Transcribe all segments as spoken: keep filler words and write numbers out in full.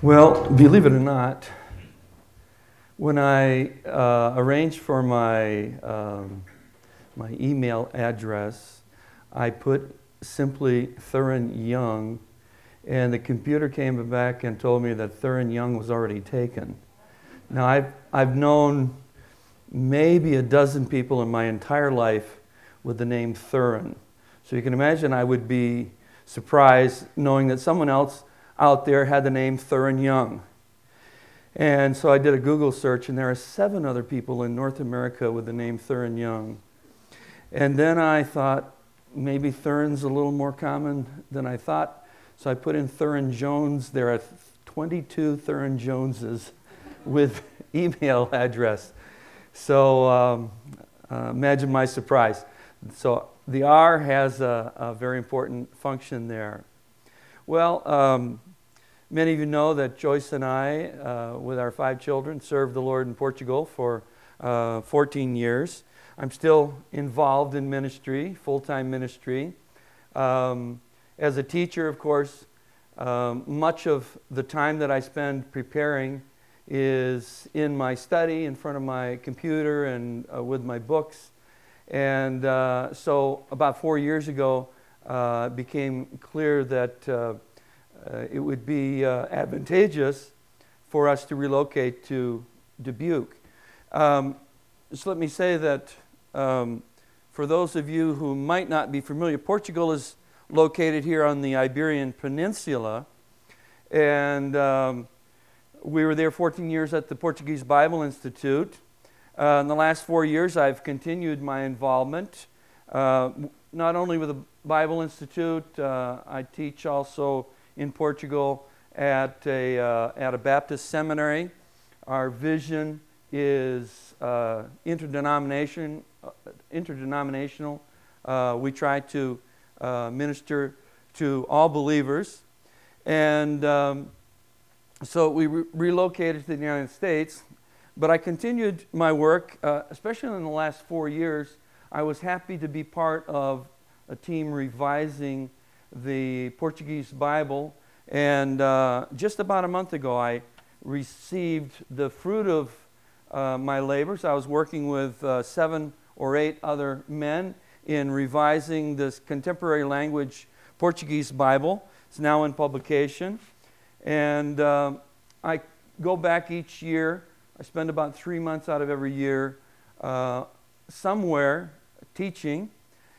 Well, believe it or not, when I uh, arranged for my um, my email address, I put simply Thurin Young, and the computer came back and told me that Thurin Young was already taken. Now, I've, I've known maybe a dozen people in my entire life with the name Thurin. So you can imagine I would be surprised knowing that someone else out there had the name Thurin Young. And so I did a Google search, and there are seven other people in North America with the name Thurin Young. And then I thought, maybe Thurin's a little more common than I thought. So I put in Thurin Jones. There are twenty-two Thurin Joneses with email address. So um, uh, imagine my surprise. So the R has a, a very important function there. Well, um, many of you know that Joyce and I, uh, with our five children, served the Lord in Portugal for uh, fourteen years. I'm still involved in ministry, full-time ministry. Um, as a teacher, of course, um, much of the time that I spend preparing is in my study, in front of my computer, and uh, with my books. And uh, so about four years ago, uh, it became clear that uh, uh, it would be uh, advantageous for us to relocate to Dubuque. Um, just let me say that um, for those of you who might not be familiar, Portugal is located here on the Iberian Peninsula, and um, we were there fourteen years at the Portuguese Bible Institute. Uh, in the last four years, I've continued my involvement, uh, not only with the Bible Institute. uh, I teach also in Portugal at a, uh, at a Baptist seminary. Our vision is uh, interdenomination, uh, interdenominational. Uh, we try to uh, minister to all believers. And um, so we re- relocated to the United States. But I continued my work, uh, especially in the last four years. I was happy to be part of a team revising the Portuguese Bible. And uh, just about a month ago, I received the fruit of uh, my labors. I was working with uh, seven or eight other men in revising this contemporary language Portuguese Bible. It's now in publication. And uh, I go back each year. I spend about three months out of every year uh, somewhere teaching.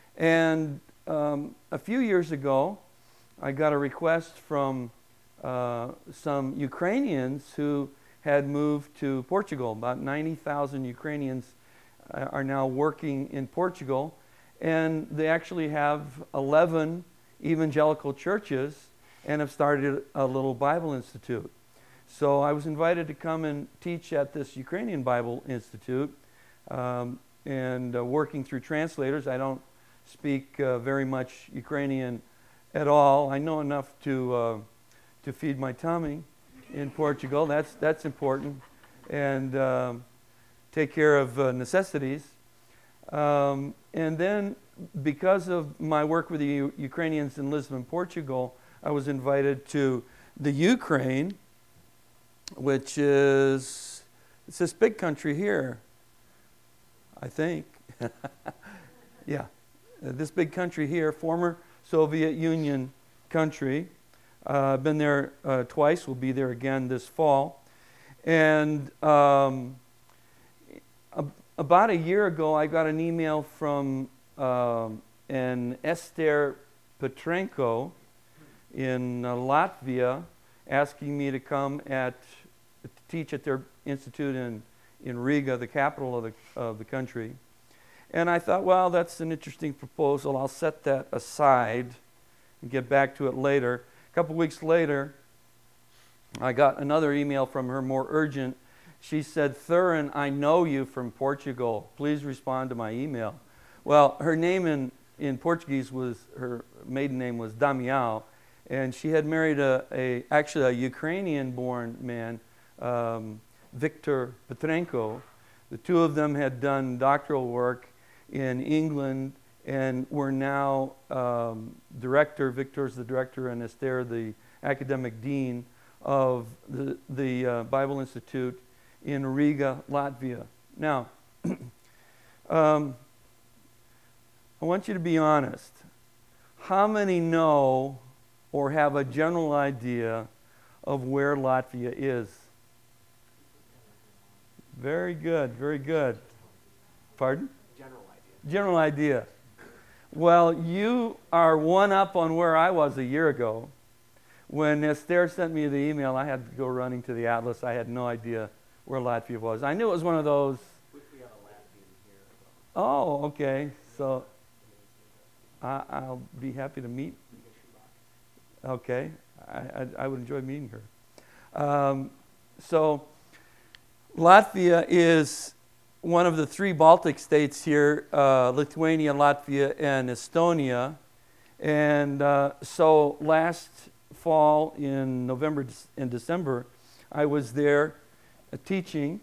And um, a few years ago, I got a request from uh, some Ukrainians who had moved to Portugal. About ninety thousand Ukrainians uh, are now working in Portugal. And they actually have eleven evangelical churches and have started a little Bible Institute. So I was invited to come and teach at this Ukrainian Bible Institute, um, and uh, working through translators. I don't speak uh, very much Ukrainian at all. I know enough to uh, to feed my tummy in Portugal. That's that's important, and um, take care of uh, necessities. Um, and then, because of my work with the U- Ukrainians in Lisbon, Portugal, I was invited to the Ukraine, which is, it's this big country here, I think. yeah, uh, this big country here, former Soviet Union country. Uh, I've been there uh, twice, we'll be there again this fall. And um, a, about a year ago, I got an email from um, an Esther Petrenko in uh, Latvia, asking me to come at to teach at their institute in, in Riga, the capital of the of the country. And I thought, well, that's an interesting proposal. I'll set that aside and get back to it later. A couple weeks later, I got another email from her, more urgent. She said, Thurin, I know you from Portugal. Please respond to my email. Well, her name in, in Portuguese was, her maiden name was Damião. And she had married a, a actually a Ukrainian-born man, um, Viktor Petrenko. The two of them had done doctoral work in England and were now um, director. Viktor's the director and Esther the academic dean of the, the uh, Bible Institute in Riga, Latvia. Now, um, I want you to be honest. How many know or have a general idea of where Latvia is? Very good, very good. Pardon? General idea. General idea. Well, you are one up on where I was a year ago. When Esther sent me the email, I had to go running to the atlas. I had no idea where Latvia was. I knew it was one of those. We, we got a Latvian here. Oh, okay. So I, I'll be happy to meet. Okay. I, I, I would enjoy meeting her. Um, so Latvia is one of the three Baltic states here, uh, Lithuania, Latvia, and Estonia. And uh, so last fall, in November and December, I was there uh, teaching.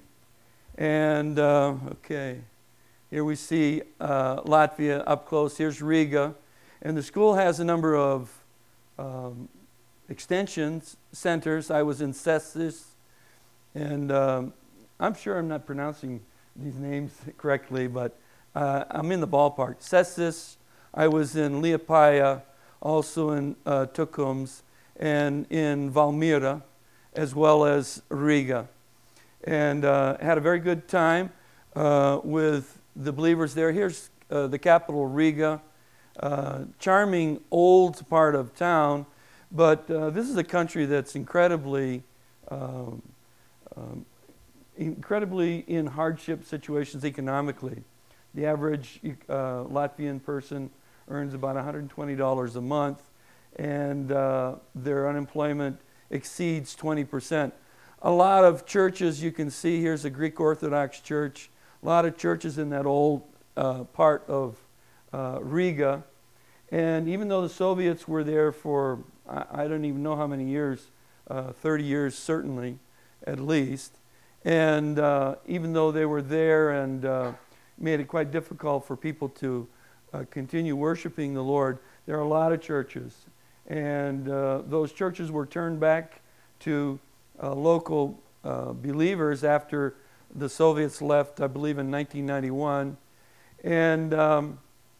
And, uh, okay, here we see uh, Latvia up close. Here's Riga. And the school has a number of um, extension centers. I was in Cēsis, and um, I'm sure I'm not pronouncing these names correctly, but uh, I'm in the ballpark. Cēsis, I was in Liepāja, also in uh, Tukums, and in Valmiera, as well as Riga. And uh, had a very good time uh, with the believers there. Here's uh, the capital, Riga. Uh, charming old part of town, but uh, this is a country that's incredibly um, um, incredibly in hardship situations economically. The average uh, Latvian person earns about one hundred twenty dollars a month, and uh, their unemployment exceeds twenty percent. A lot of churches you can see, here's a Greek Orthodox church, a lot of churches in that old uh, part of uh, Riga. And even though the Soviets were there for, I, I don't even know how many years, uh, thirty years certainly, at least, and uh, even though they were there and uh, made it quite difficult for people to uh, continue worshiping the Lord, there are a lot of churches. And uh, those churches were turned back to uh, local uh, believers after the Soviets left, I believe, in nineteen ninety-one. And um,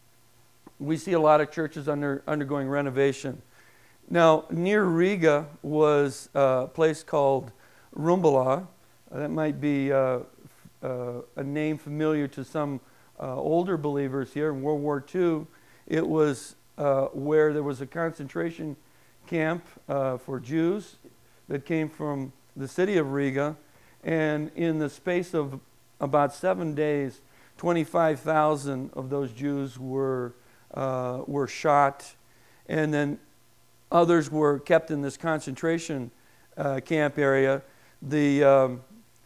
we see a lot of churches under, undergoing renovation. Now, near Riga was a place called Rumbala. That might be uh, uh, a name familiar to some uh, older believers here. In World War Two, it was uh, where there was a concentration camp uh, for Jews that came from the city of Riga. And in the space of about seven days, twenty-five thousand of those Jews were, uh, were shot. And then others were kept in this concentration uh, camp area. The... Um,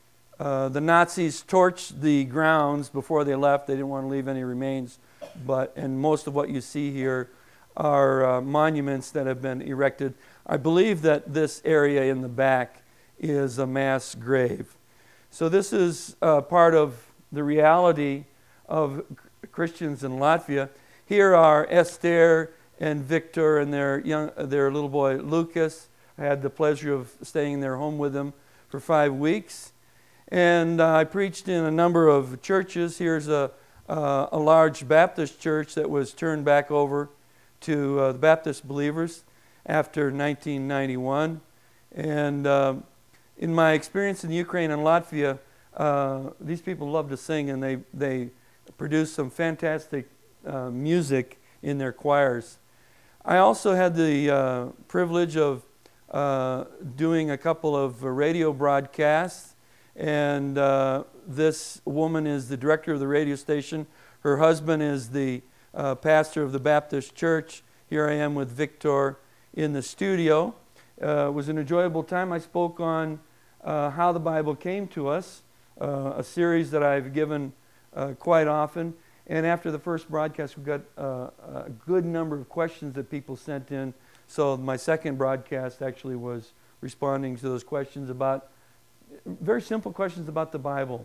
Uh, the Nazis torched the grounds before they left. They didn't want to leave any remains, but and most of what you see here are uh, monuments that have been erected. I believe that this area in the back is a mass grave. So this is uh, part of the reality of Christians in Latvia. Here are Esther and Victor and their young, their little boy Lucas. I had the pleasure of staying in their home with them for five weeks. And uh, I preached in a number of churches. Here's a, uh, a large Baptist church that was turned back over to uh, the Baptist believers after nineteen ninety-one. And uh, in my experience in Ukraine and Latvia, uh, these people love to sing, and they, they produce some fantastic uh, music in their choirs. I also had the uh, privilege of uh, doing a couple of radio broadcasts. And uh, this woman is the director of the radio station. Her husband is the uh, pastor of the Baptist church. Here I am with Victor in the studio. Uh, it was an enjoyable time. I spoke on uh, how the Bible came to us, uh, a series that I've given uh, quite often. And after the first broadcast, we got uh, a good number of questions that people sent in. So my second broadcast actually was responding to those questions about very simple questions about the Bible.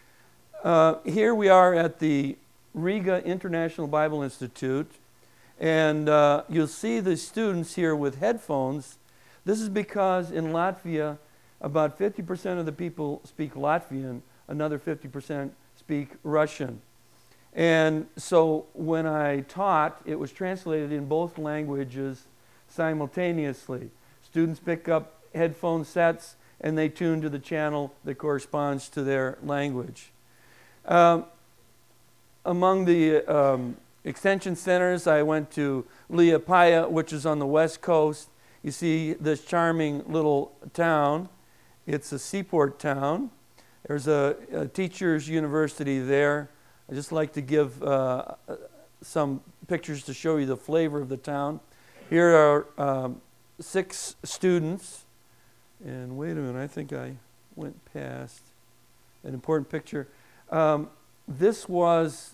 Uh, here we are at the Riga International Bible Institute, and uh, you'll see the students here with headphones. This is because in Latvia, about fifty percent of the people speak Latvian, another fifty percent speak Russian. And so when I taught, it was translated in both languages simultaneously. Students pick up headphone sets and they tune to the channel that corresponds to their language. Um, among the um, extension centers, I went to Liepāja, which is on the west coast. You see this charming little town. It's a seaport town. There's a, a teacher's university there. I just like to give uh, some pictures to show you the flavor of the town. Here are um, six students. And wait a minute, I think I went past an important picture. Um, this was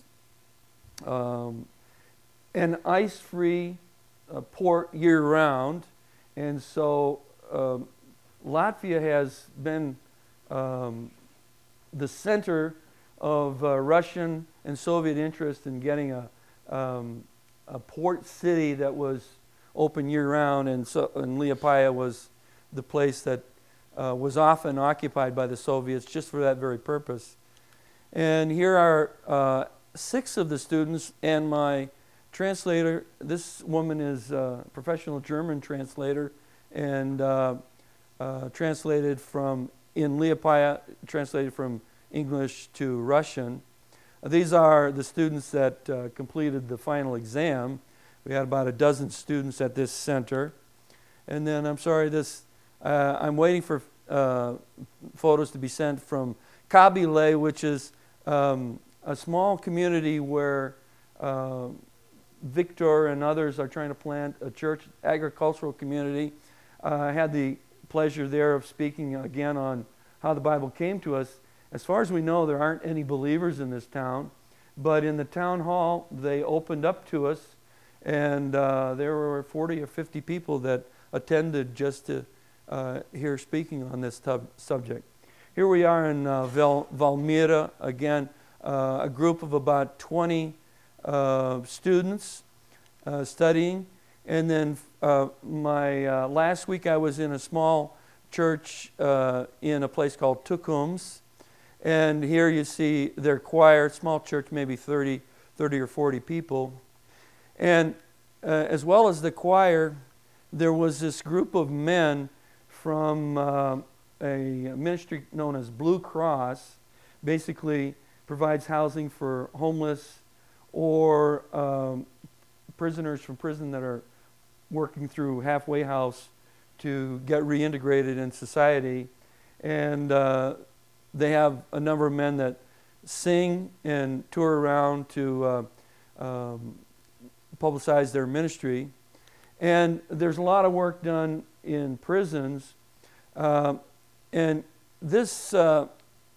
um, an ice-free uh, port year-round. And so um, Latvia has been um, the center of uh, Russian and Soviet interest in getting a, um, a port city that was open year-round, and so and Liepāja was the place that uh, was often occupied by the Soviets just for that very purpose. And here are uh, six of the students and my translator. This woman is a professional German translator and uh, uh, translated from, in Liepāja, translated from English to Russian. Uh, these are the students that uh, completed the final exam. We had about a dozen students at this center. And then, I'm sorry, this uh, I'm waiting for uh, photos to be sent from Kabile, which is um, a small community where uh, Victor and others are trying to plant a church agricultural community. Uh, I had the pleasure there of speaking again on how the Bible came to us. As far as we know, there aren't any believers in this town, but in the town hall, they opened up to us, and uh, there were forty or fifty people that attended just to uh, hear speaking on this tub- subject. Here we are in uh, Val- Valmiera, again, uh, a group of about twenty uh, students uh, studying. And then uh, my uh, last week I was in a small church uh, in a place called Tukums. And here you see their choir, small church, maybe thirty, thirty or forty people. And uh, as well as the choir, there was this group of men from uh, a ministry known as Blue Cross, basically provides housing for homeless or um, prisoners from prison that are working through halfway house to get reintegrated in society. And uh, they have a number of men that sing and tour around to uh, um, publicize their ministry. And there's a lot of work done in prisons. Uh, and this uh,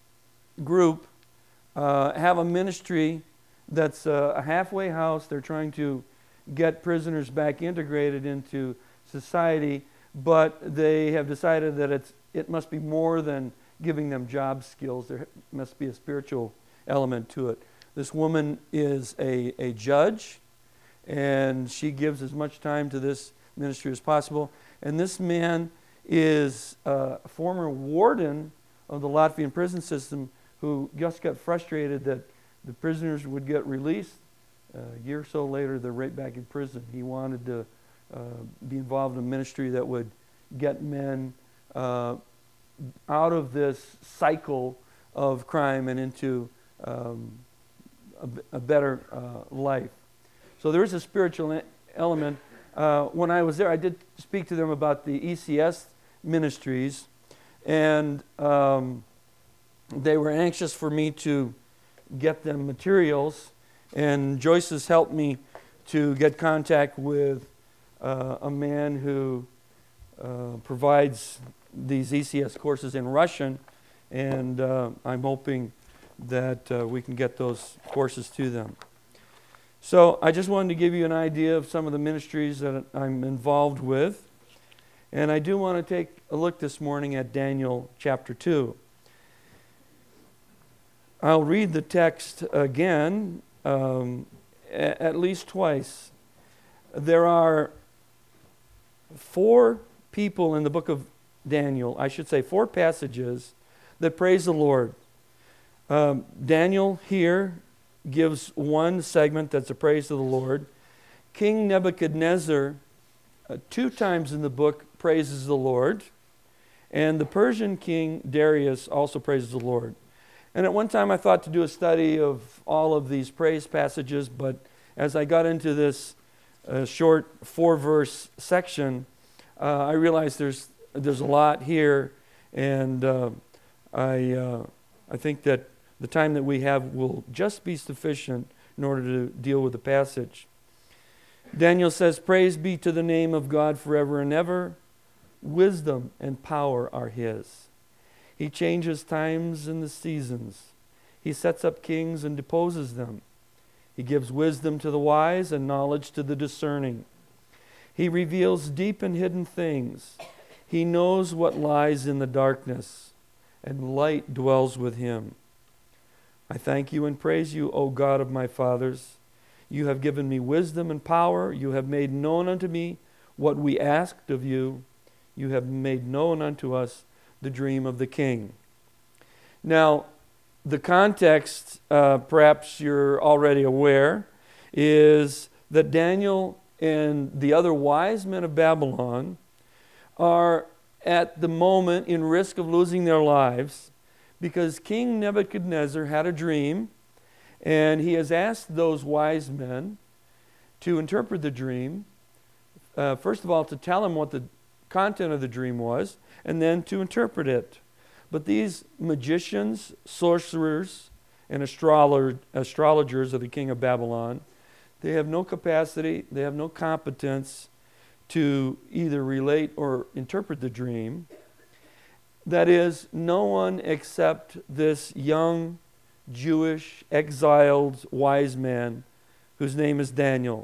group uh, have a ministry that's uh, a halfway house. They're trying to get prisoners back integrated into society, but they have decided that it's it must be more than giving them job skills. There must be a spiritual element to it. This woman is a, a judge, and she gives as much time to this ministry as possible. And this man is a former warden of the Latvian prison system who just got frustrated that the prisoners would get released. Uh, a year or so later, they're right back in prison. He wanted to uh, be involved in a ministry that would get men uh, out of this cycle of crime and into um, a, a better uh, life. So there is a spiritual element. Uh, when I was there, I did speak to them about the E C S ministries, and um, they were anxious for me to get them materials, and Joyce has helped me to get contact with uh, a man who uh, provides these E C S courses in Russian, and uh, I'm hoping that uh, we can get those courses to them. So I just wanted to give you an idea of some of the ministries that I'm involved with. And I do want to take a look this morning at Daniel chapter two. I'll read the text again um, a- at least twice. There are four people in the book of Daniel, I should say four passages that praise the Lord. Um, Daniel here gives one segment that's a praise to the Lord. King Nebuchadnezzar, uh, two times in the book, praises the Lord. And the Persian king Darius also praises the Lord. And at one time I thought to do a study of all of these praise passages, but as I got into this uh, short four-verse section, uh, I realized there's there's a lot here, and uh, I uh, I think that the time that we have will just be sufficient in order to deal with the passage. Daniel says, "Praise be to the name of God forever and ever. Wisdom and power are His. He changes times and the seasons. He sets up kings and deposes them. He gives wisdom to the wise and knowledge to the discerning. He reveals deep and hidden things. He knows what lies in the darkness, and light dwells with Him. I thank you and praise you, O God of my fathers. You have given me wisdom and power. You have made known unto me what we asked of you. You have made known unto us the dream of the king." Now, the context, uh, perhaps you're already aware, is that Daniel and the other wise men of Babylon are at the moment in risk of losing their lives because King Nebuchadnezzar had a dream, and he has asked those wise men to interpret the dream, uh, first of all to tell him what the content of the dream was, and then to interpret it. But these magicians, sorcerers, and astrologer, astrologers of the king of Babylon, they have no capacity, they have no competence to either relate or interpret the dream. That is, no one except this young Jewish exiled wise man whose name is Daniel.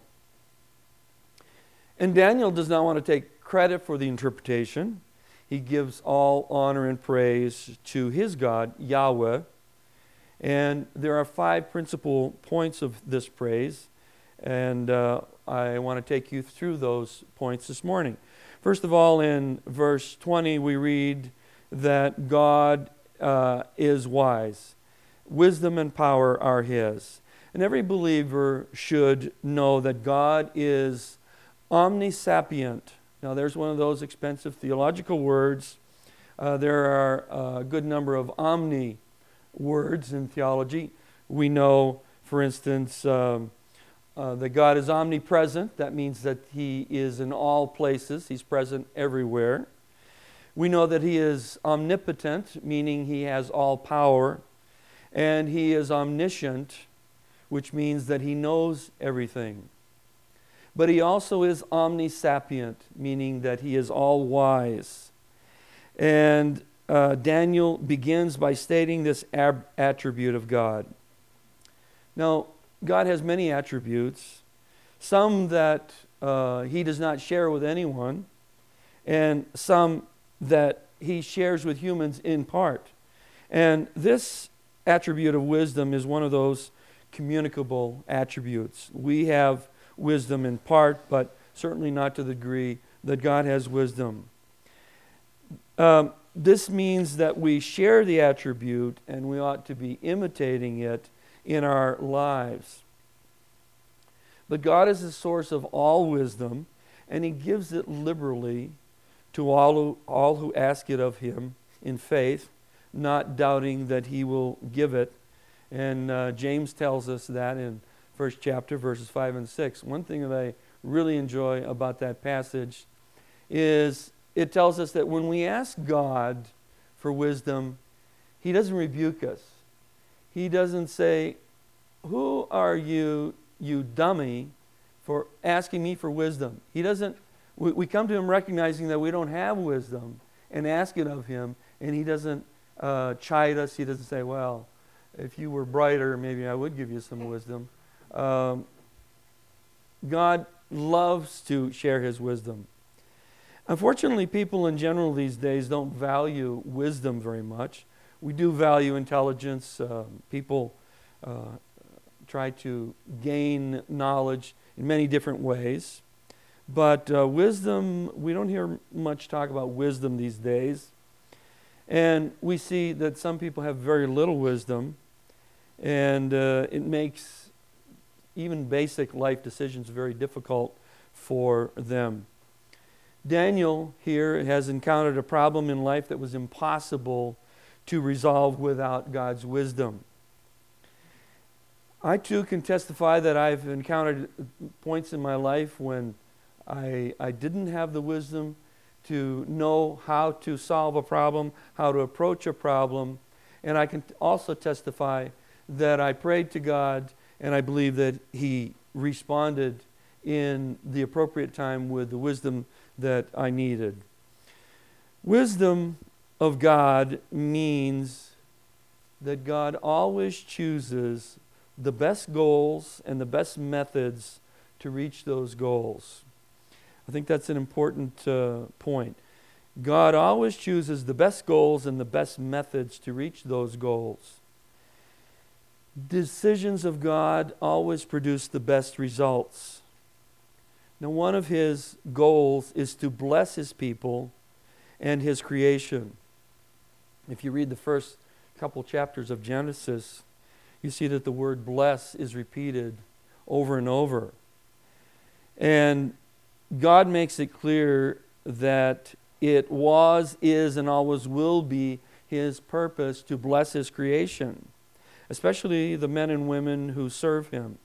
And Daniel does not want to take credit for the interpretation. He gives all honor and praise to his God, Yahweh. And there are five principal points of this praise, and uh, I want to take you through those points this morning. First of all, in verse twenty, we read that God uh, is wise. Wisdom and power are His. And every believer should know that God is omnisapient. Now, there's one of those expensive theological words. Uh, there are a good number of omni words in theology. We know, for instance, um, uh, that God is omnipresent. That means that He is in all places. He's present everywhere. We know that He is omnipotent, meaning He has all power. And He is omniscient, which means that He knows everything. But He also is omnisapient, meaning that He is all wise. And uh, Daniel begins by stating this ab- attribute of God. Now, God has many attributes, some that uh, He does not share with anyone, and some that He shares with humans in part. And this attribute of wisdom is one of those communicable attributes. We have wisdom in part, but certainly not to the degree that God has wisdom. Um, this means that we share the attribute and we ought to be imitating it in our lives. But God is the source of all wisdom, and He gives it liberally to all who, all who ask it of Him in faith, not doubting that He will give it. And uh, James tells us that in first chapter, verses five and six. One thing that I really enjoy about that passage is it tells us that when we ask God for wisdom, He doesn't rebuke us. He doesn't say, "Who are you, you dummy, for asking me for wisdom?" He doesn't. We, we come to Him recognizing that we don't have wisdom and ask it of Him, and He doesn't uh, chide us. He doesn't say, "Well, if you were brighter, maybe I would give you some wisdom." Um, God loves to share His wisdom. Unfortunately, people in general these days don't value wisdom very much. We do value intelligence. Uh, people uh, try to gain knowledge in many different ways. But uh, wisdom, we don't hear much talk about wisdom these days. And we see that some people have very little wisdom, and uh, it makes even basic life decisions very difficult for them. Daniel here has encountered a problem in life that was impossible to resolve without God's wisdom. I too can testify that I've encountered points in my life when I, I didn't have the wisdom to know how to solve a problem, how to approach a problem. And I can also testify that I prayed to God, and I believe that He responded in the appropriate time with the wisdom that I needed. Wisdom of God means that God always chooses the best goals and the best methods to reach those goals. I think that's an important uh, point. God always chooses the best goals and the best methods to reach those goals. Decisions of God always produce the best results. Now, one of His goals is to bless His people and His creation. If you read the first couple chapters of Genesis, you see that the word bless is repeated over and over. And God makes it clear that it was, is, and always will be His purpose to bless His creation, especially the men and women who serve Him.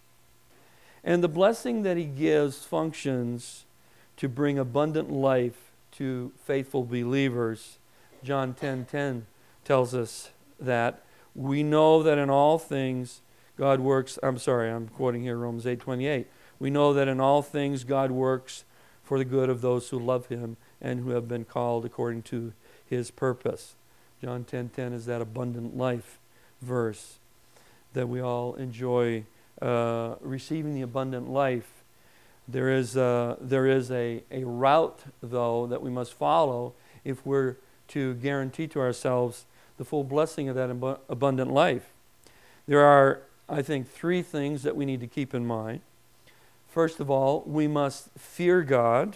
And the blessing that He gives functions to bring abundant life to faithful believers. John ten ten tells us that. We know that in all things God works, I'm sorry, I'm quoting here Romans eight twenty-eight. We know that in all things God works for the good of those who love Him and who have been called according to His purpose. John ten ten is that abundant life verse that we all enjoy uh, receiving the abundant life. There is, a, there is a, a route, though, that we must follow if we're to guarantee to ourselves the full blessing of that ab- abundant life. There are, I think, three things that we need to keep in mind. First of all, we must fear God.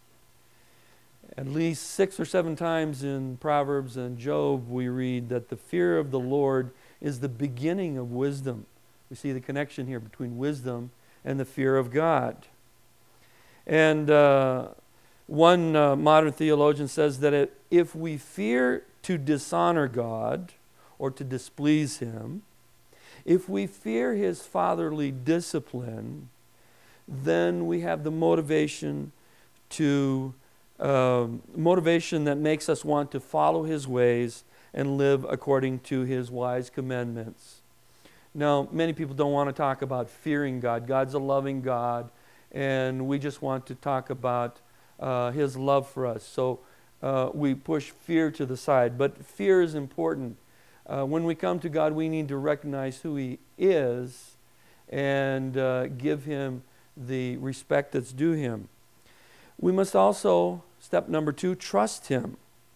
At least six or seven times in Proverbs and Job, we read that the fear of the Lord is the beginning of wisdom. We see the connection here between wisdom and the fear of God. And uh, one uh, modern theologian says that it, if we fear to dishonor God or to displease Him, if we fear His fatherly discipline, then we have the motivation to um, motivation that makes us want to follow His ways and live according to His wise commandments. Now, many people don't want to talk about fearing God. God's a loving God, and we just want to talk about uh, His love for us. So uh, we push fear to the side. But fear is important. Uh, when we come to God, we need to recognize who He is and uh, give Him the respect that's due Him. We must also, step number two, trust Him.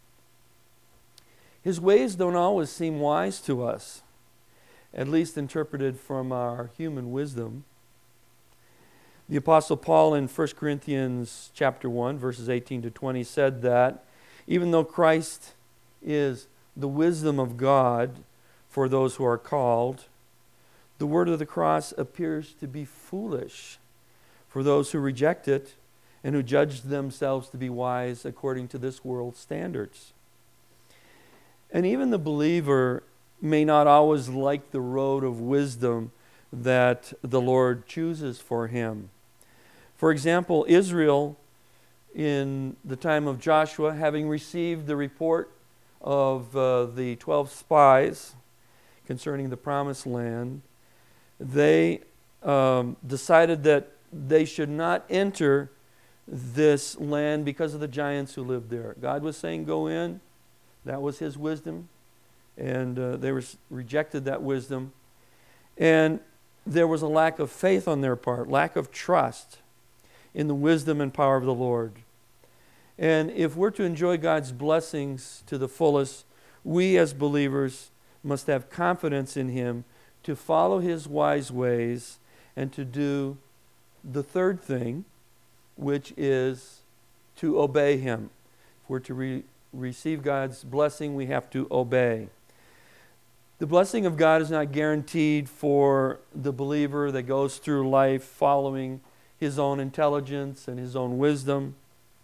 His ways don't always seem wise to us, at least interpreted from our human wisdom. The Apostle Paul in First Corinthians chapter one, verses eighteen to twenty said that even though Christ is the wisdom of God for those who are called, the word of the cross appears to be foolish for those who reject it and who judge themselves to be wise according to this world's standards. And even the believer may not always like the road of wisdom that the Lord chooses for him. For example, Israel, in the time of Joshua, having received the report of uh, the twelve spies concerning the promised land, they um, decided that they should not enter this land because of the giants who lived there. God was saying, go in. That was His wisdom. And uh, they were, rejected that wisdom. And there was a lack of faith on their part, lack of trust in the wisdom and power of the Lord. And if we're to enjoy God's blessings to the fullest, we as believers must have confidence in Him to follow His wise ways and to do the third thing, which is to obey Him. If we're to re- receive God's blessing, we have to obey. The blessing of God is not guaranteed for the believer that goes through life following his own intelligence and his own wisdom.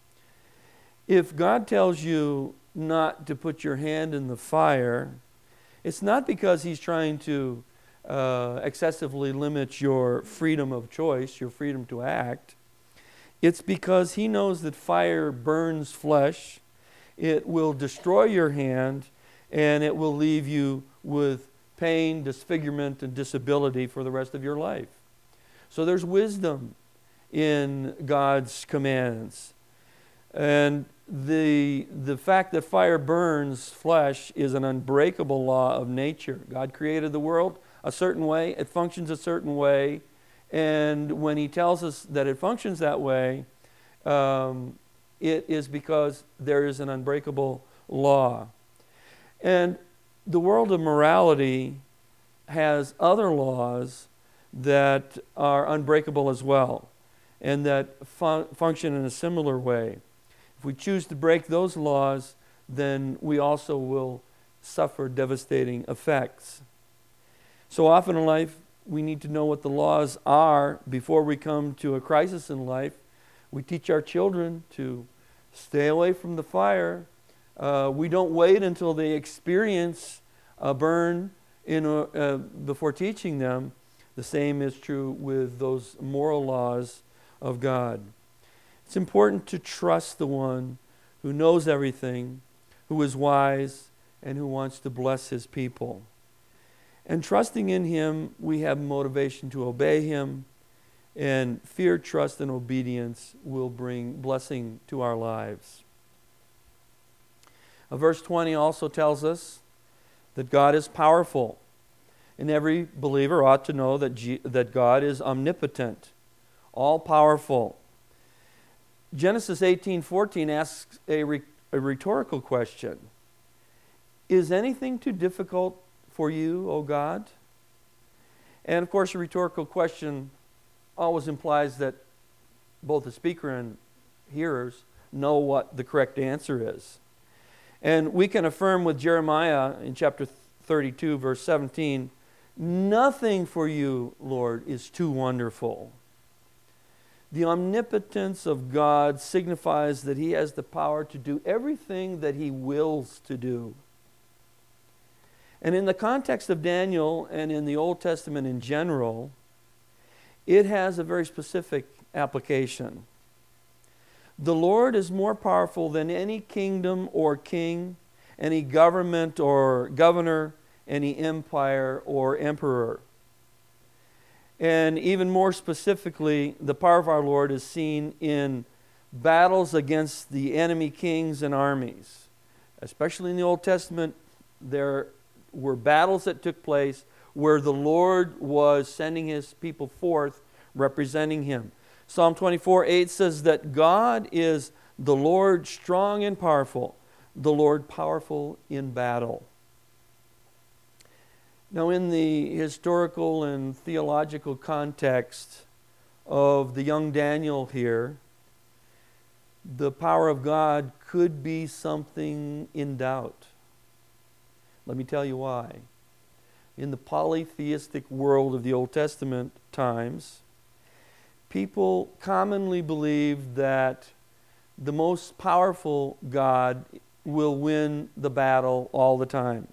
If God tells you not to put your hand in the fire, it's not because He's trying to uh, excessively limit your freedom of choice, your freedom to act. It's because He knows that fire burns flesh, it will destroy your hand, and it will leave you with pain, disfigurement, and disability for the rest of your life. So there's wisdom in God's commands. And the, the fact that fire burns flesh is an unbreakable law of nature. God created the world a certain way, it functions a certain way, and when He tells us that it functions that way, um, it is because there is an unbreakable law. And the world of morality has other laws that are unbreakable as well, and that fun- function in a similar way. If we choose to break those laws, then we also will suffer devastating effects. So often in life, we need to know what the laws are before we come to a crisis in life. We teach our children to stay away from the fire. Uh, we don't wait until they experience a burn in a, uh, before teaching them. The same is true with those moral laws of God. It's important to trust the one who knows everything, who is wise, and who wants to bless His people. And trusting in Him, we have motivation to obey Him, and fear, trust, and obedience will bring blessing to our lives. Uh, verse twenty also tells us that God is powerful. And every believer ought to know that, G- that God is omnipotent, all-powerful. Genesis eighteen fourteen asks a, re- a rhetorical question. Is anything too difficult for you, O God? And of course, a rhetorical question always implies that both the speaker and hearers know what the correct answer is. And we can affirm with Jeremiah in chapter thirty-two, verse seventeen, nothing for you, Lord, is too wonderful. The omnipotence of God signifies that He has the power to do everything that He wills to do. And in the context of Daniel and in the Old Testament in general, it has a very specific application. The Lord is more powerful than any kingdom or king, any government or governor, any empire or emperor. And even more specifically, the power of our Lord is seen in battles against the enemy kings and armies. Especially in the Old Testament, there were battles that took place where the Lord was sending His people forth, representing Him. Psalm twenty-four eight says that God is the Lord strong and powerful, the Lord powerful in battle. Now, in the historical and theological context of the young Daniel here, the power of God could be something in doubt. Let me tell you why. In the polytheistic world of the Old Testament times, people commonly believed that the most powerful God will win the battle all the time.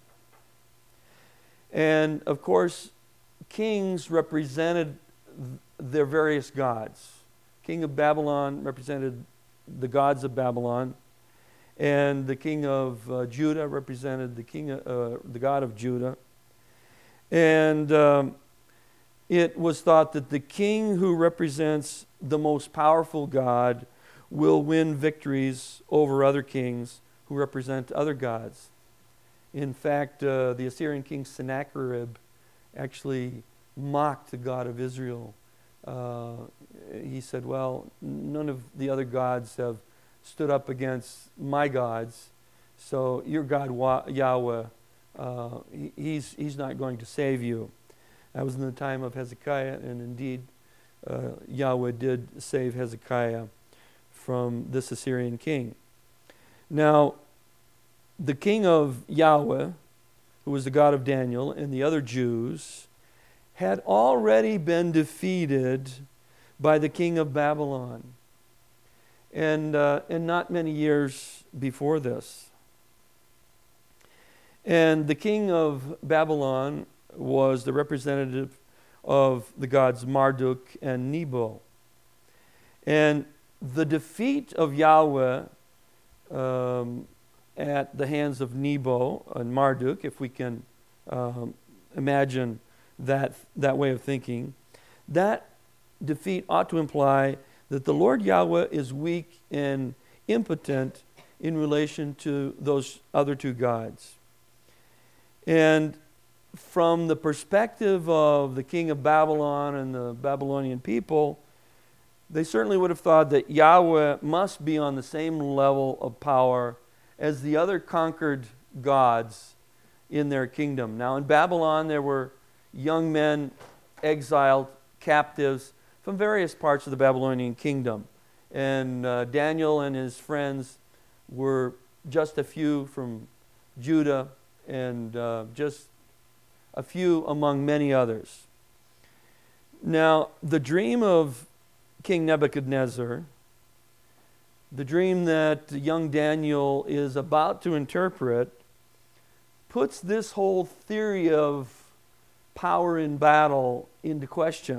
And of course, kings represented their various gods. King of Babylon represented the gods of Babylon, and the king of uh, Judah represented the king, of, uh, the god of Judah. And um, it was thought that the king who represents the most powerful God will win victories over other kings who represent other gods. In fact, uh, the Assyrian king Sennacherib actually mocked the God of Israel. Uh, he said, well, none of the other gods have stood up against my gods, so your God, Yahweh, uh, he's, he's not going to save you. That was in the time of Hezekiah, and indeed, uh, Yahweh did save Hezekiah from this Assyrian king. Now, the king of Yahweh, who was the God of Daniel, and the other Jews, had already been defeated by the king of Babylon. And, uh, and not many years before this. And the king of Babylon was the representative of the gods Marduk and Nebo. And the defeat of Yahweh um, at the hands of Nebo and Marduk, if we can um, imagine that, that way of thinking, that defeat ought to imply that the Lord Yahweh is weak and impotent in relation to those other two gods. And from the perspective of the king of Babylon and the Babylonian people, they certainly would have thought that Yahweh must be on the same level of power as the other conquered gods in their kingdom. Now, in Babylon, there were young men exiled, captives from various parts of the Babylonian kingdom. And uh, Daniel and his friends were just a few from Judah and uh, just a few among many others. Now, the dream of King Nebuchadnezzar, the dream that young Daniel is about to interpret, puts this whole theory of power in battle into question.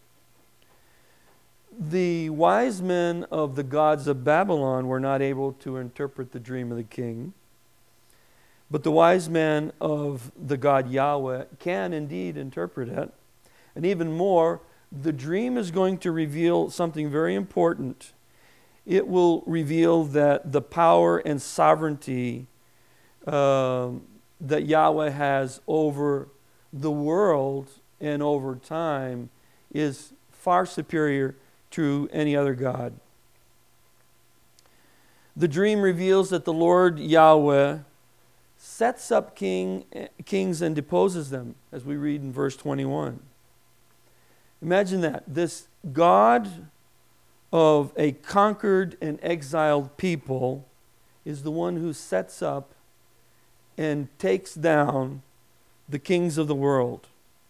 The wise men of the gods of Babylon were not able to interpret the dream of the king, but the wise men of the God Yahweh can indeed interpret it. And even more, the dream is going to reveal something very important. It will reveal that the power and sovereignty um, that Yahweh has over the world and over time is far superior to any other god. The dream reveals that the Lord Yahweh sets up king, kings and deposes them, as we read in verse twenty-one. Imagine that. This God of a conquered and exiled people is the one who sets up and takes down the kings of the world.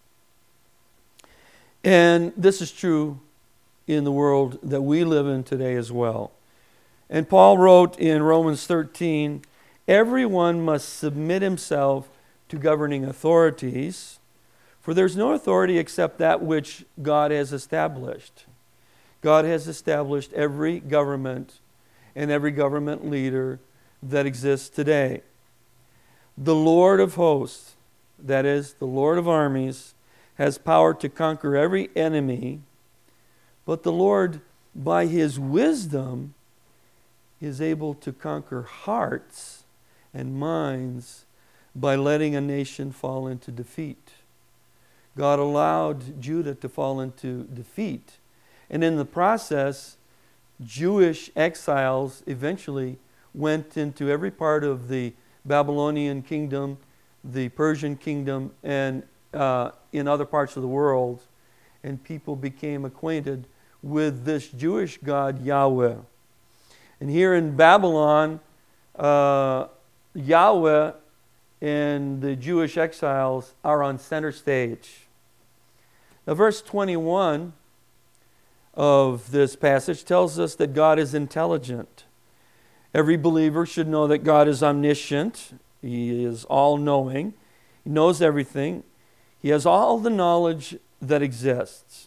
And this is true in the world that we live in today as well. And Paul wrote in Romans thirteen, everyone must submit himself to governing authorities, for there's no authority except that which God has established. God has established every government and every government leader that exists today. The Lord of hosts, that is, the Lord of armies, has power to conquer every enemy, but the Lord, by His wisdom, is able to conquer hearts and minds by letting a nation fall into defeat. God allowed Judah to fall into defeat. And in the process, Jewish exiles eventually went into every part of the Babylonian kingdom, the Persian kingdom, and uh, in other parts of the world. And people became acquainted with this Jewish God, Yahweh. And here in Babylon, uh, Yahweh and the Jewish exiles are on center stage. Now, verse twenty-one of this passage tells us that God is intelligent. Every believer should know that God is omniscient. He is all-knowing. He knows everything. He has all the knowledge that exists.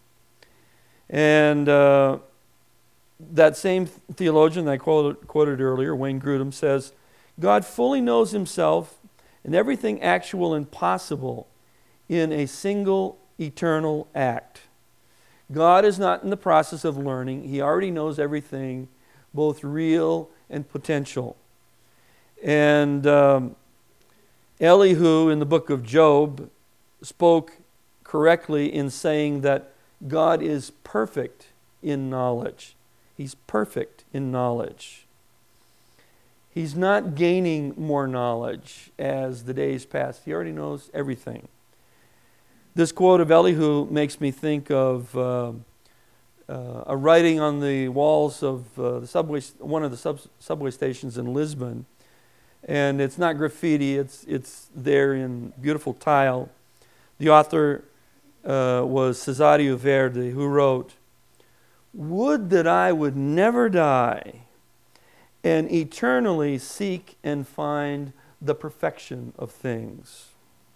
And uh, that same theologian that I quoted, quoted earlier, Wayne Grudem, says, God fully knows Himself and everything actual and possible in a single eternal act. God is not in the process of learning. He already knows everything, both real and potential. And um, Elihu in the book of Job spoke correctly in saying that God is perfect in knowledge. He's perfect in knowledge. He's not gaining more knowledge as the days pass. He already knows everything. This quote of Elihu makes me think of uh, uh, a writing on the walls of uh, the subway, one of the sub, subway stations in Lisbon. And it's not graffiti, it's, it's there in beautiful tile. The author uh, was Cesario Verde, who wrote, "Would that I would never die and eternally seek and find the perfection of things."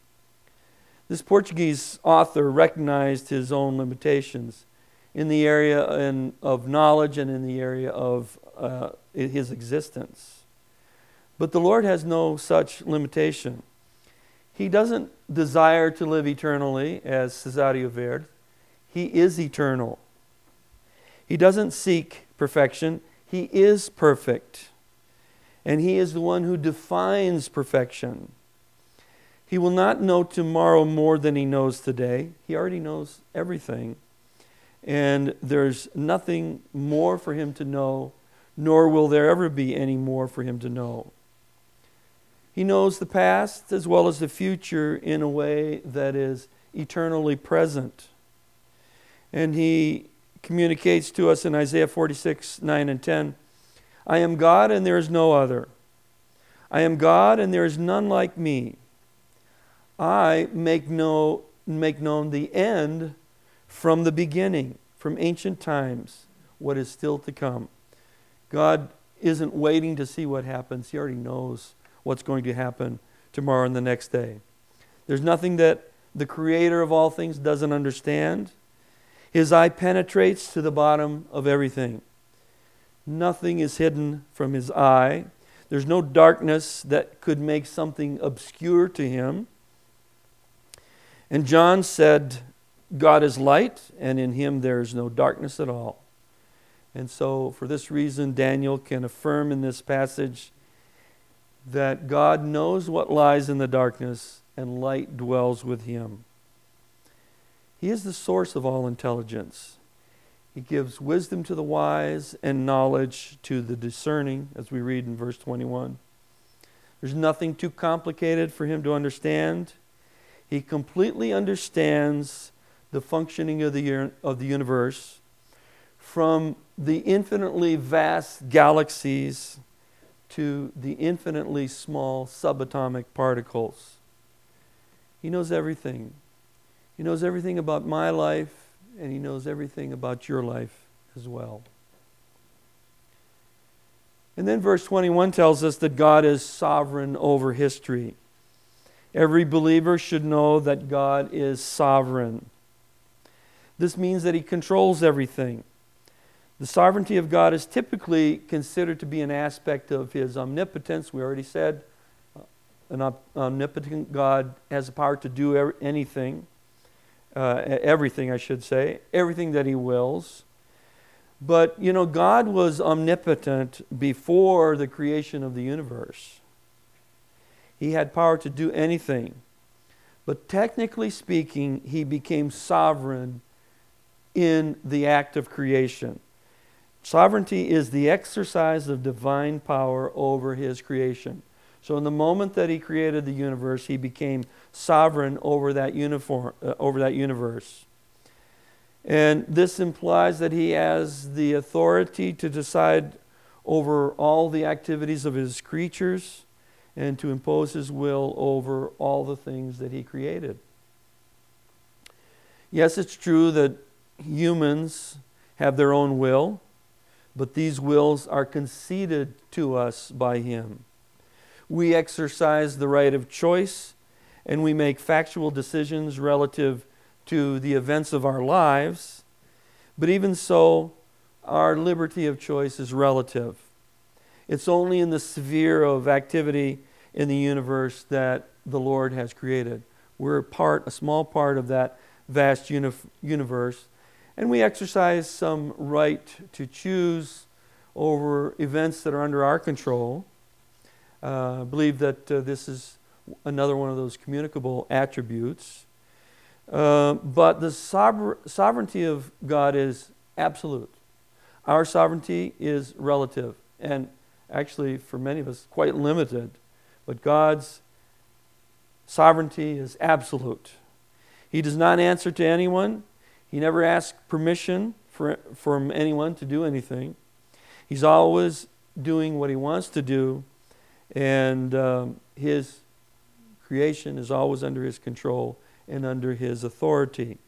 This Portuguese author recognized his own limitations in the area in, of knowledge and in the area of uh, his existence. But the Lord has no such limitation. He doesn't desire to live eternally as Cesario Verde. He is eternal. He doesn't seek perfection. He is perfect. And He is the one who defines perfection. He will not know tomorrow more than He knows today. He already knows everything. And there's nothing more for Him to know, nor will there ever be any more for Him to know. He knows the past as well as the future in a way that is eternally present. And He communicates to us in Isaiah forty-six, nine and ten, "I am God and there is no other. I am God and there is none like me. I make, no, make known the end from the beginning, from ancient times, what is still to come." God isn't waiting to see what happens. He already knows what's going to happen tomorrow and the next day. There's nothing that the Creator of all things doesn't understand. His eye penetrates to the bottom of everything. Nothing is hidden from His eye. There's no darkness that could make something obscure to Him. And John said, "God is light, and in Him there is no darkness at all." And so, for this reason, Daniel can affirm in this passage that God knows what lies in the darkness, and light dwells with Him. He is the source of all intelligence. He gives wisdom to the wise and knowledge to the discerning, as we read in verse twenty-one. There's nothing too complicated for Him to understand. He completely understands the functioning of the, of the universe, from the infinitely vast galaxies to the infinitely small subatomic particles. He knows everything. He knows everything about my life, and He knows everything about your life as well. And then verse twenty-one tells us that God is sovereign over history. Every believer should know that God is sovereign. This means that He controls everything. The sovereignty of God is typically considered to be an aspect of His omnipotence. We already said an omnipotent God has the power to do anything, uh, everything I should say, everything that He wills. But, you know, God was omnipotent before the creation of the universe. He had power to do anything. But technically speaking, He became sovereign in the act of creation. Sovereignty is the exercise of divine power over His creation. So in the moment that He created the universe, He became sovereign over that, uniform, uh, over that universe. And this implies that He has the authority to decide over all the activities of His creatures and to impose His will over all the things that He created. Yes, it's true that humans have their own will, but these wills are conceded to us by Him. We exercise the right of choice, and we make factual decisions relative to the events of our lives, but even so, our liberty of choice is relative. It's only in the sphere of activity in the universe that the Lord has created. We're a part, a small part of that vast uni- universe, and we exercise some right to choose over events that are under our control. Uh, I believe that uh, this is another one of those communicable attributes. Uh, but the sover- sovereignty of God is absolute. Our sovereignty is relative, and actually, for many of us, quite limited. But God's sovereignty is absolute. He does not answer to anyone. He never asks permission for, from anyone to do anything. He's always doing what he wants to do, and um, his creation is always under his control and under his authority.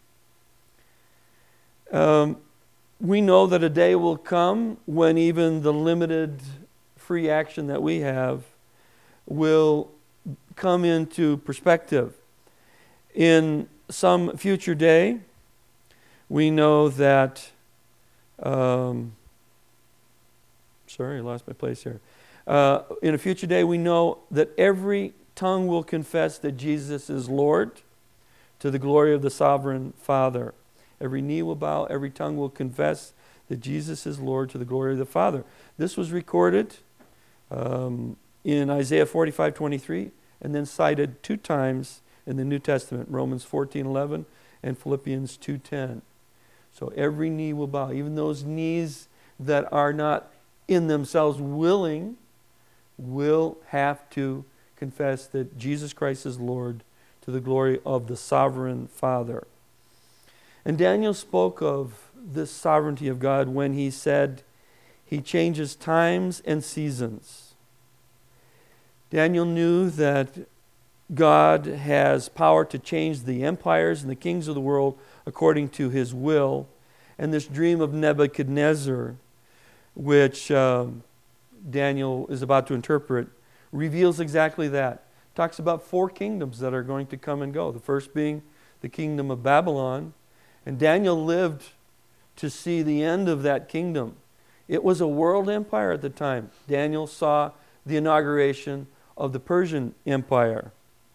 Um, we know that a day will come when even the limited free action that we have will come into perspective. In some future day, we know that, um, sorry, I lost my place here. Uh, in a future day, we know that every tongue will confess that Jesus is Lord to the glory of the sovereign Father. Every knee will bow, every tongue will confess that Jesus is Lord to the glory of the Father. This was recorded um, in Isaiah forty-five twenty-three and then cited two times in the New Testament, Romans fourteen eleven and Philippians two ten. So every knee will bow, even those knees that are not in themselves willing will have to confess that Jesus Christ is Lord to the glory of the sovereign Father. And Daniel spoke of this sovereignty of God when he said he changes times and seasons. Daniel knew that God has power to change the empires and the kings of the world according to his will. And this dream of Nebuchadnezzar, which um, Daniel is about to interpret, reveals exactly that. It talks about four kingdoms that are going to come and go. The first being the kingdom of Babylon. And Daniel lived to see the end of that kingdom. It was a world empire at the time. Daniel saw the inauguration of the Persian Empire.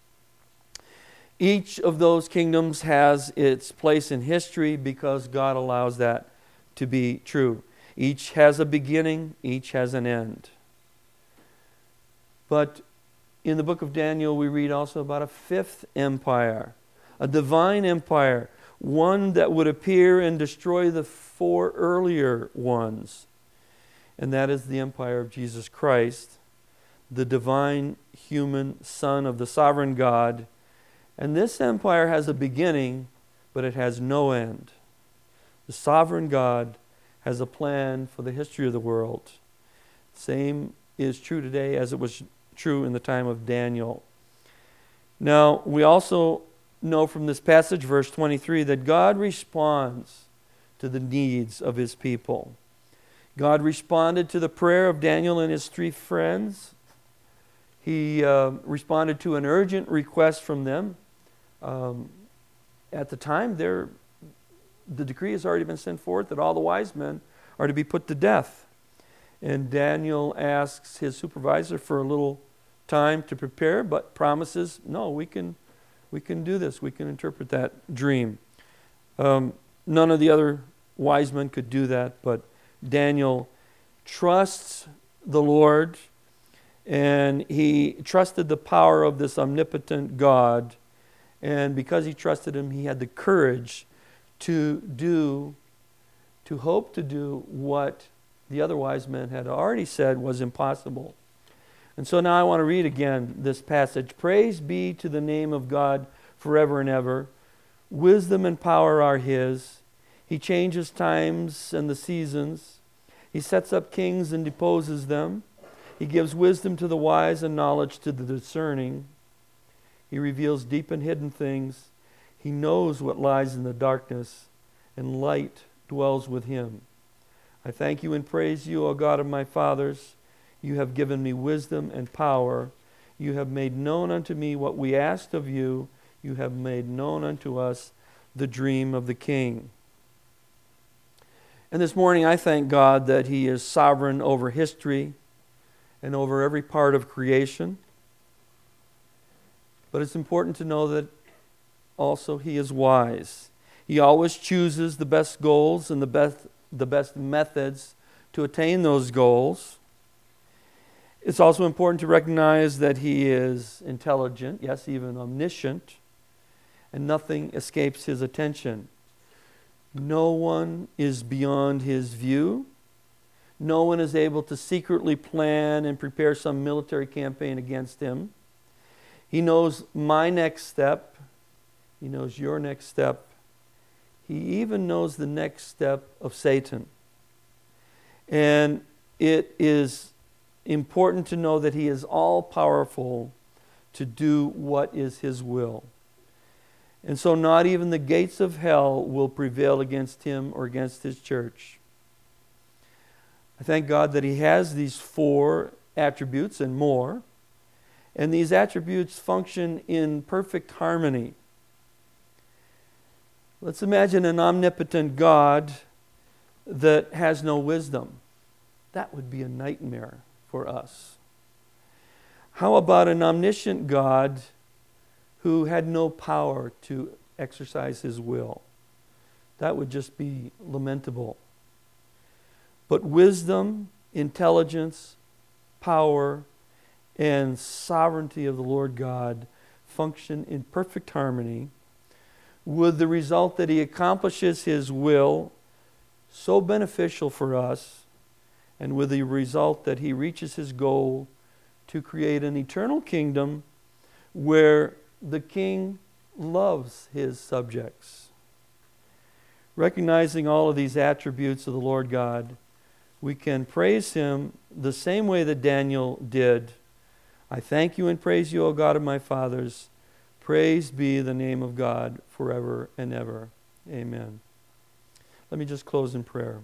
Each of those kingdoms has its place in history because God allows that to be true. Each has a beginning, each has an end. But in the book of Daniel, we read also about a fifth empire, a divine empire, one that would appear and destroy the four earlier ones. And that is the empire of Jesus Christ, the divine human Son of the sovereign God. And this empire has a beginning, but it has no end. The sovereign God has a plan for the history of the world. Same is true today as it was true in the time of Daniel. Now, we also know from this passage, verse twenty-three, that God responds to the needs of his people. God responded to the prayer of Daniel and his three friends. He uh, responded to an urgent request from them. Um, at the time, there, the decree has already been sent forth that all the wise men are to be put to death. And Daniel asks his supervisor for a little time to prepare, but promises, no, we can we can do this. We can interpret that dream. Um, none of the other wise men could do that, but Daniel trusts the Lord, and he trusted the power of this omnipotent God. And because he trusted him, he had the courage to do, to hope to do what the other wise men had already said was impossible. And so now I want to read again this passage. Praise be to the name of God forever and ever. Wisdom and power are his. He changes times and the seasons. He sets up kings and deposes them. He gives wisdom to the wise and knowledge to the discerning. He reveals deep and hidden things. He knows what lies in the darkness, and light dwells with him. I thank you and praise you, O God of my fathers. You have given me wisdom and power. You have made known unto me what we asked of you. You have made known unto us the dream of the king. And this morning I thank God that he is sovereign over history and over every part of creation. But it's important to know that also he is wise. He always chooses the best goals and the best, the best methods to attain those goals. It's also important to recognize that he is intelligent, yes, even omniscient, and nothing escapes his attention. No one is beyond his view. No one is able to secretly plan and prepare some military campaign against him. He knows my next step. He knows your next step. He even knows the next step of Satan. And it is important to know that He is all-powerful to do what is His will. And so not even the gates of hell will prevail against Him or against His church. I thank God that He has these four attributes and more. And these attributes function in perfect harmony. Let's imagine an omnipotent God that has no wisdom. That would be a nightmare for us. How about an omniscient God who had no power to exercise His will? That would just be lamentable. But wisdom, intelligence, power, and sovereignty of the Lord God function in perfect harmony, with the result that He accomplishes His will so beneficial for us, and with the result that He reaches His goal to create an eternal kingdom where the King loves His subjects. Recognizing all of these attributes of the Lord God, we can praise Him the same way that Daniel did. I thank You and praise You, O God of my fathers. Praise be the name of God forever and ever. Amen. Let me just close in prayer.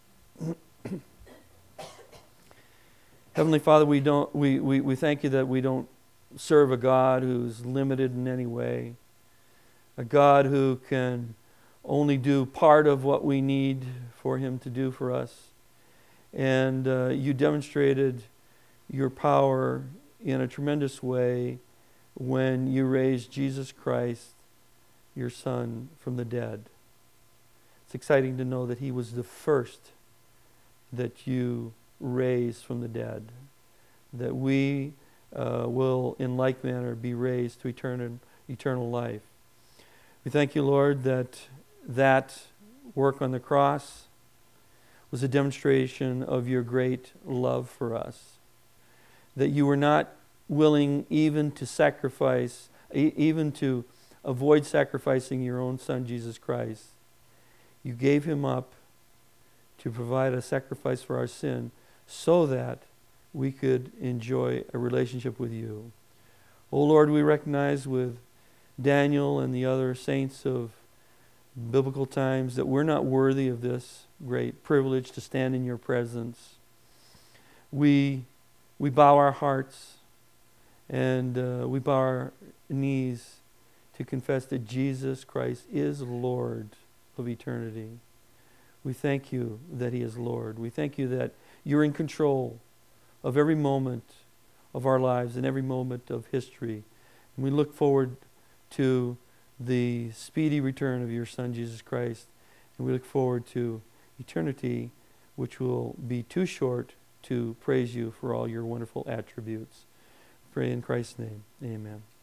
Heavenly Father, we don't we, we, we thank You that we don't serve a God who's limited in any way, a God who can only do part of what we need for Him to do for us. And uh, You demonstrated Your power in a tremendous way when You raised Jesus Christ, Your Son, from the dead. It's exciting to know that He was the first that You raised from the dead, that we uh, will in like manner be raised to eternal, eternal life. We thank You, Lord, that that work on the cross was a demonstration of Your great love for us, that You were not willing even to sacrifice, e- even to avoid sacrificing Your own Son, Jesus Christ. You gave Him up to provide a sacrifice for our sin so that we could enjoy a relationship with You. Oh Lord, we recognize with Daniel and the other saints of biblical times that we're not worthy of this great privilege to stand in Your presence. We, we bow our hearts and uh, we bow our knees to confess that Jesus Christ is Lord of eternity. We thank You that He is Lord. We thank You that You're in control of every moment of our lives and every moment of history. And we look forward to the speedy return of Your Son, Jesus Christ. And we look forward to eternity, which will be too short to praise You for all Your wonderful attributes. Pray in Christ's name. Amen.